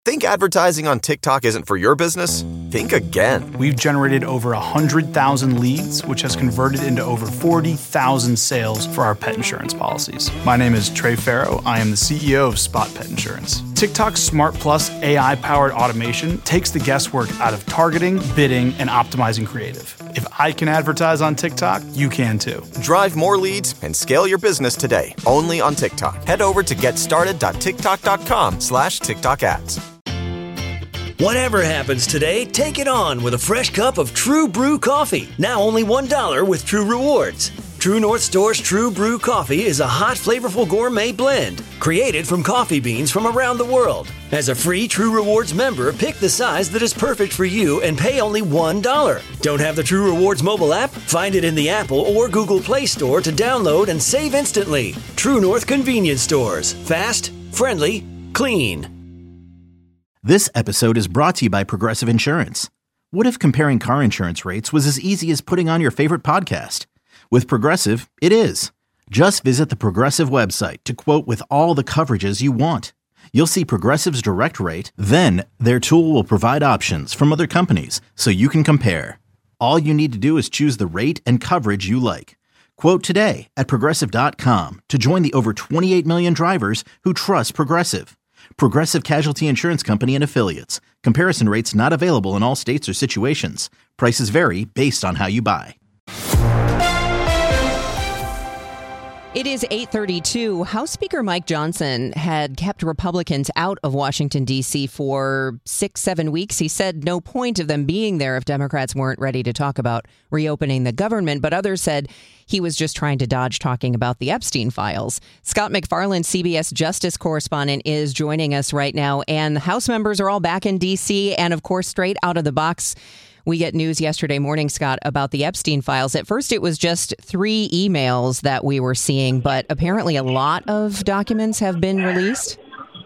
Think advertising on TikTok isn't for your business? Think again. We've generated over 100,000 leads, which has converted into over 40,000 sales for our pet insurance policies. My name is Trey Farrow. I am the CEO of Spot Pet Insurance. TikTok's Smart Plus AI-powered automation takes the guesswork out of targeting, bidding, and optimizing creative. If I can advertise on TikTok, you can too. Drive more leads and scale your business today, only on TikTok. Head over to getstarted.tiktok.com/TikTok ads. Whatever happens today, take it on with a fresh cup of True Brew coffee. Now only $1 with True Rewards. True North Store's True Brew coffee is a hot, flavorful gourmet blend created from coffee beans from around the world. As a free True Rewards member, pick the size that is perfect for you and pay only $1. Don't have the True Rewards mobile app? Find it in the Apple or Google Play Store to download and save instantly. True North Convenience Stores. Fast, friendly, clean. This episode is brought to you by Progressive Insurance. What if comparing car insurance rates was as easy as putting on your favorite podcast? With Progressive, it is. Just visit the Progressive website to quote with all the coverages you want. You'll see Progressive's direct rate, then their tool will provide options from other companies so you can compare. All you need to do is choose the rate and coverage you like. Quote today at Progressive.com to join the over 28 million drivers who trust Progressive. Progressive Casualty Insurance Company and Affiliates. Comparison rates not available in all states or situations. Prices vary based on how you buy. It is 8:32. House Speaker Mike Johnson had kept Republicans out of Washington, D.C. for 6-7 weeks. He said no point of them being there if Democrats weren't ready to talk about reopening the government. But others said he was just trying to dodge talking about the Epstein files. Scott MacFarlane, CBS Justice correspondent, is joining us right now. And the House members are all back in D.C. And, of course, straight out of the box, we get news yesterday morning, Scott, about the Epstein files. At first, it was just 3 emails that we were seeing, but apparently a lot of documents have been released.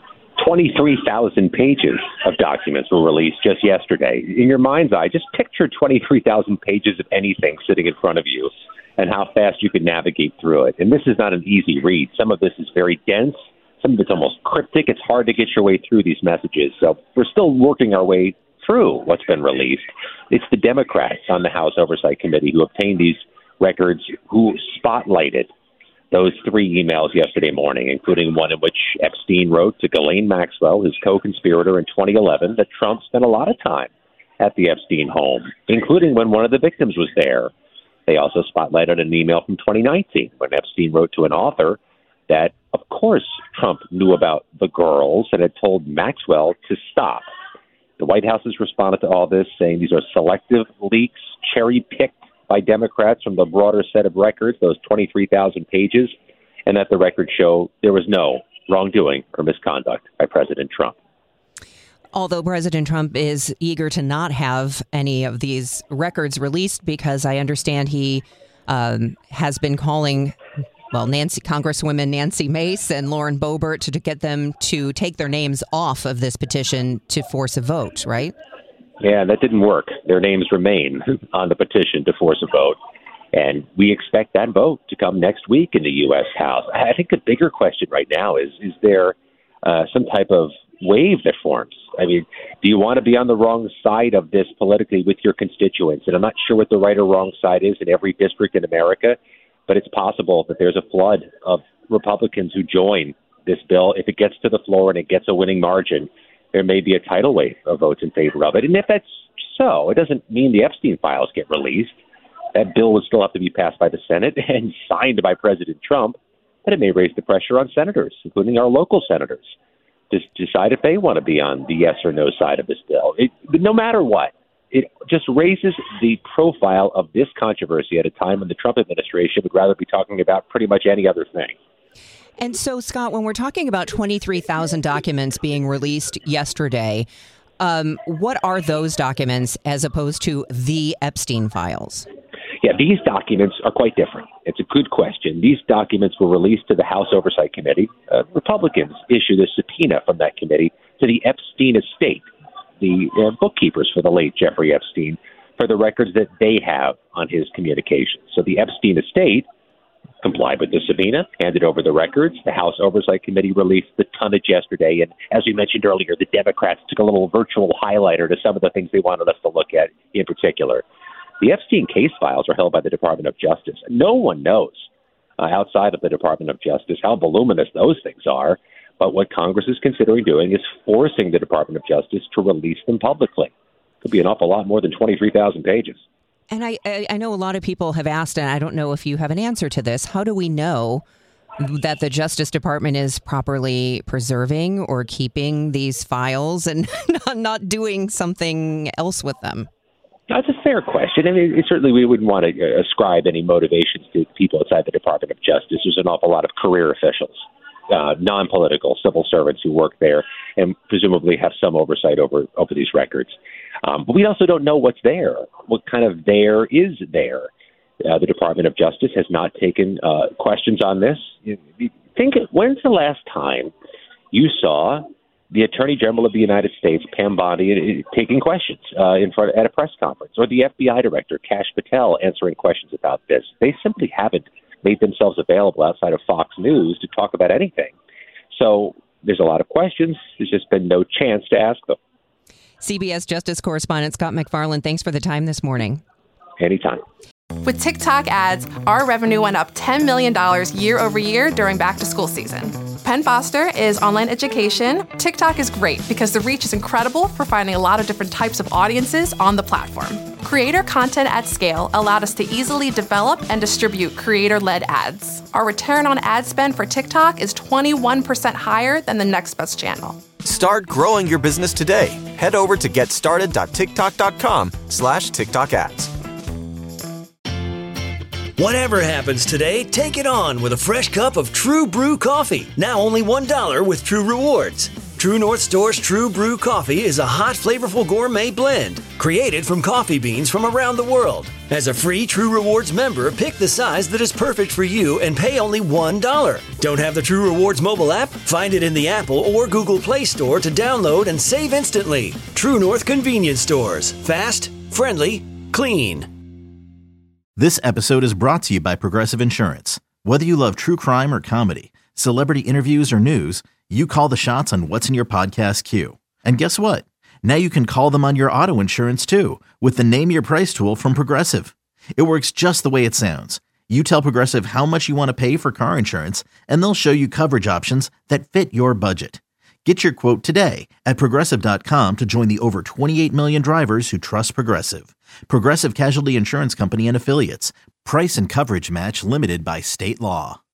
23,000 pages of documents were released just yesterday. In your mind's eye, just picture 23,000 pages of anything sitting in front of you and how fast you could navigate through it. And this is not an easy read. Some of this is very dense. Some of it's almost cryptic. It's hard to get your way through these messages. So we're still working our way through what's been released. It's the Democrats on the House Oversight Committee who obtained these records, who spotlighted those 3 emails yesterday morning, including one in which Epstein wrote to Ghislaine Maxwell, his co-conspirator in 2011, that Trump spent a lot of time at the Epstein home, including when one of the victims was there. They also spotlighted an email from 2019 when Epstein wrote to an author that, of course, Trump knew about the girls and had told Maxwell to stop. The White House has responded to all this, saying these are selective leaks, cherry-picked by Democrats from the broader set of records, those 23,000 pages, and that the records show there was no wrongdoing or misconduct by President Trump. Although President Trump is eager to not have any of these records released, because I understand he has been calling Congresswomen Nancy Mace and Lauren Boebert to get them to take their names off of this petition to force a vote, right? Yeah, that didn't work. Their names remain on the petition to force a vote. And we expect that vote to come next week in the U.S. House. I think the bigger question right now is there some type of wave that forms? I mean, do you want to be on the wrong side of this politically with your constituents? And I'm not sure what the right or wrong side is in every district in America, but it's possible that there's a flood of Republicans who join this bill. If it gets to the floor and it gets a winning margin, there may be a tidal wave of votes in favor of it. And if that's so, it doesn't mean the Epstein files get released. That bill would still have to be passed by the Senate and signed by President Trump, but it may raise the pressure on senators, including our local senators, to decide if they want to be on the yes or no side of this bill. But no matter what, it just raises the profile of this controversy at a time when the Trump administration would rather be talking about pretty much any other thing. And so, Scott, when we're talking about 23,000 documents being released yesterday, what are those documents as opposed to the Epstein files? Yeah, these documents are quite different. It's a good question. These documents were released to the House Oversight Committee. Republicans issued a subpoena from that committee to the Epstein estate, the bookkeepers for the late Jeffrey Epstein, for the records that they have on his communications. So the Epstein estate complied with the subpoena, handed over the records. The House Oversight Committee released the tonnage yesterday. And as we mentioned earlier, the Democrats took a little virtual highlighter to some of the things they wanted us to look at in particular. The Epstein case files are held by the Department of Justice. No one knows outside of the Department of Justice how voluminous those things are. But what Congress is considering doing is forcing the Department of Justice to release them publicly. Could be an awful lot more than 23,000 pages. And I know a lot of people have asked, and I don't know if you have an answer to this, how do we know that the Justice Department is properly preserving or keeping these files and not doing something else with them? That's a fair question. I mean, certainly we wouldn't want to ascribe any motivations to people outside the Department of Justice. There's an awful lot of career officials, non-political civil servants who work there and presumably have some oversight over these records. But we also don't know what's there. What kind of there is there? The Department of Justice has not taken questions on this. When's the last time you saw the Attorney General of the United States, Pam Bondi, taking questions at a press conference, or the FBI Director, Kash Patel, answering questions about this? They simply haven't made themselves available outside of Fox News to talk about anything. So there's a lot of questions. There's just been no chance to ask them. CBS Justice correspondent Scott MacFarlane, thanks for the time this morning. Anytime. With TikTok ads, our revenue went up $10 million year over year during back-to-school season. Penn Foster is online education. TikTok is great because the reach is incredible for finding a lot of different types of audiences on the platform. Creator content at scale allowed us to easily develop and distribute creator-led ads. Our return on ad spend for TikTok is 21% higher than the next best channel. Start growing your business today. Head over to getstarted.tiktok.com/TikTok ads. Whatever happens today, take it on with a fresh cup of True Brew coffee. Now only $1 with True Rewards. True North Store's True Brew coffee is a hot, flavorful gourmet blend created from coffee beans from around the world. As a free True Rewards member, pick the size that is perfect for you and pay only $1. Don't have the True Rewards mobile app? Find it in the Apple or Google Play Store to download and save instantly. True North Convenience Stores. Fast, friendly, clean. This episode is brought to you by Progressive Insurance. Whether you love true crime or comedy, celebrity interviews or news, you call the shots on what's in your podcast queue. And guess what? Now you can call them on your auto insurance too with the Name Your Price tool from Progressive. It works just the way it sounds. You tell Progressive how much you want to pay for car insurance, and they'll show you coverage options that fit your budget. Get your quote today at Progressive.com to join the over 28 million drivers who trust Progressive. Progressive Casualty Insurance Company and Affiliates. Price and coverage match limited by state law.